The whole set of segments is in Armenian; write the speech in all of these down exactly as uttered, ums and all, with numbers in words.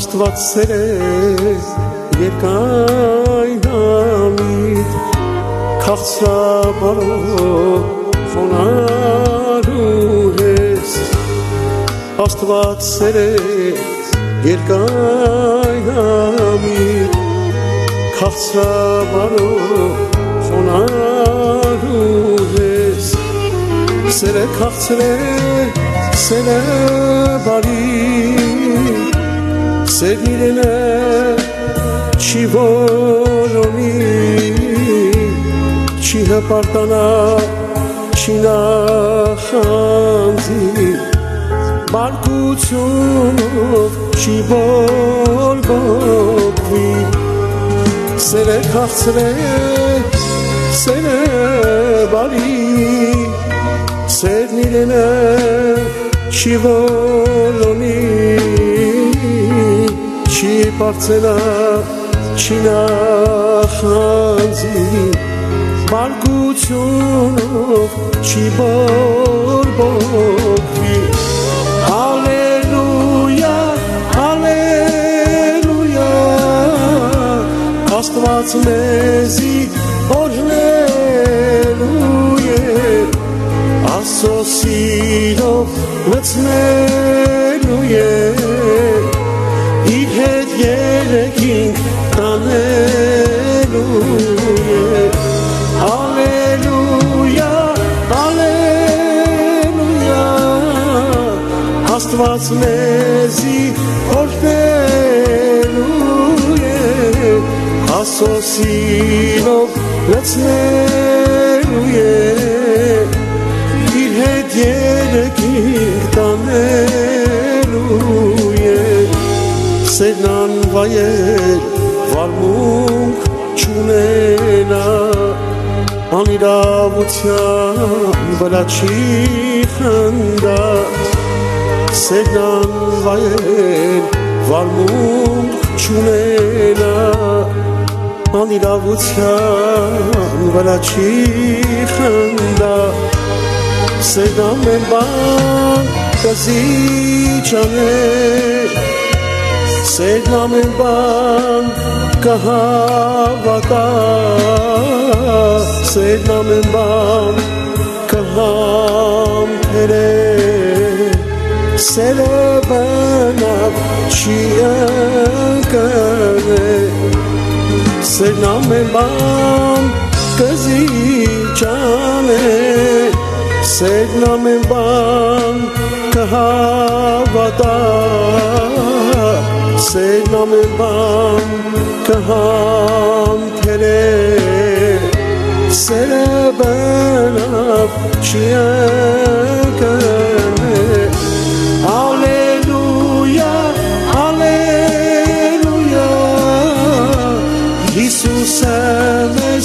Աստված սերեց երկայն համիտ քաղցրաբարով խոնարհու ես Աստված սերեց երկայն համիտ քաղցրաբարով խոնարհու ես Սերը քաղցր է, սերը բարի Սերն իրեն է չի որոնի Չի հպարտանա, չի նախանձի Բարկությունով չի բորբոքվի Սերը քաղցր է, սերը բարի Սերն իրեն է չի որոնի Չի պարծենա, չի նախանձի Բարկությունով չի բորբոքվի Հալելույա, հալելույա Աստված մեզի օրհնելու է Աստծո սիրով լցնելու է Իր հետ երեքինք տանելու է Հալելույա, հալելույա Աստված մեզի օրհնելու է Աստծո սիրով լցնելու է Իր հետ երեքինք տանելու է Սերն անվայել վարմունք չունենա Անիրավության վրա չի խնդա Սերն անվայել վարմունք չունենա Անիրավության վրա չի խնդա Սերն ամեն բան կզիջանե Սերն ամեն բան կհավատա Սերն ամեն բան կհամբերե Սերը բնավ չի ընկնե Սերն ամեն բան կզիջանե Սերն ամեն բան կհավատա Սերն ամեն բան կհամբերե Սերը բնավ չի ընկնե Հալելույա, հալելույա Հիսուսը մեզ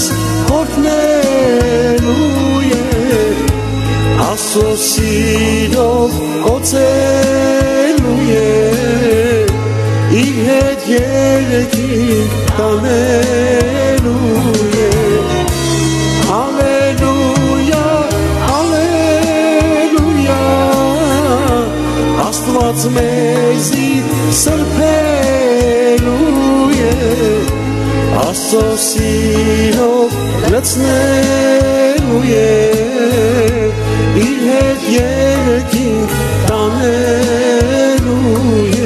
օրհնելու է Աստծո սիրով օծելու է Իր հետ երեքինք տանելու է Հալելույա, հալելույա Աստված մեզի սրբելու է Աստծո սիրով լցնելու է Իր հետ երեքինք տանելու է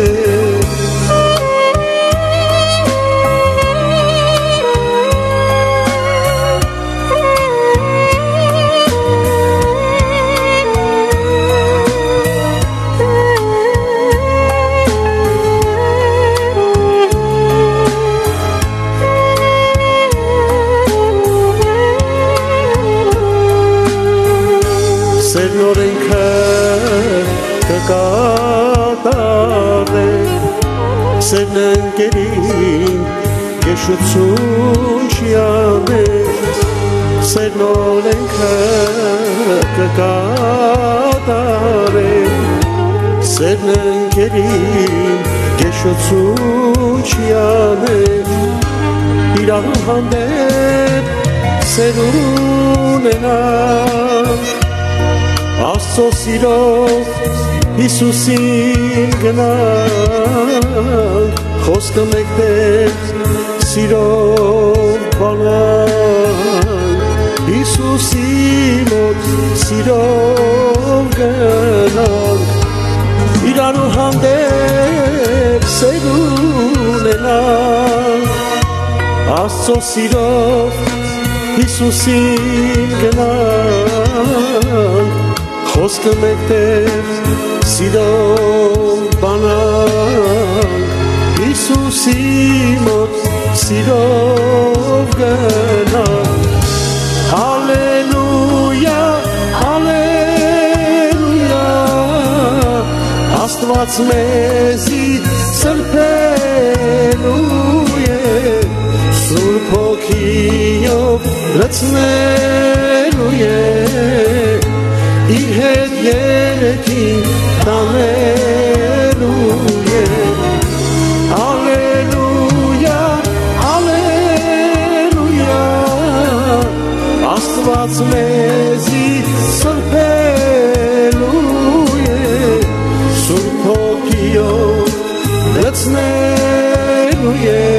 Սերն օրենքը կկատարե Սերն ընկերին կեշություն չի անե Սերն օրենքը կկատարե Սերն ընկերին կեշություն չի անե Իրար հանդեպ սեր ունենանք Աստծո սիրով Հիսուսին գնանք խոսքը մեկտեց սիրով բանալ Հիսուսի մոտ սիրով գնալ իրարու հանդեպ սեր ունենալ Աստծո սիրով Հիսուսին գնալ խոսքը մեկտեց սիրով բանալ Հիսուսի մոտ սիրով գնալ Հալելույա, հալելույա Աստված մեզի սրբելու է Սուրբ հոգիով լցնելու է Իր հետ երեքին տանելու է Հալելույա, հալելույա Աստված մեզի սրբելու է Սուրբ հոգիով լցնելու է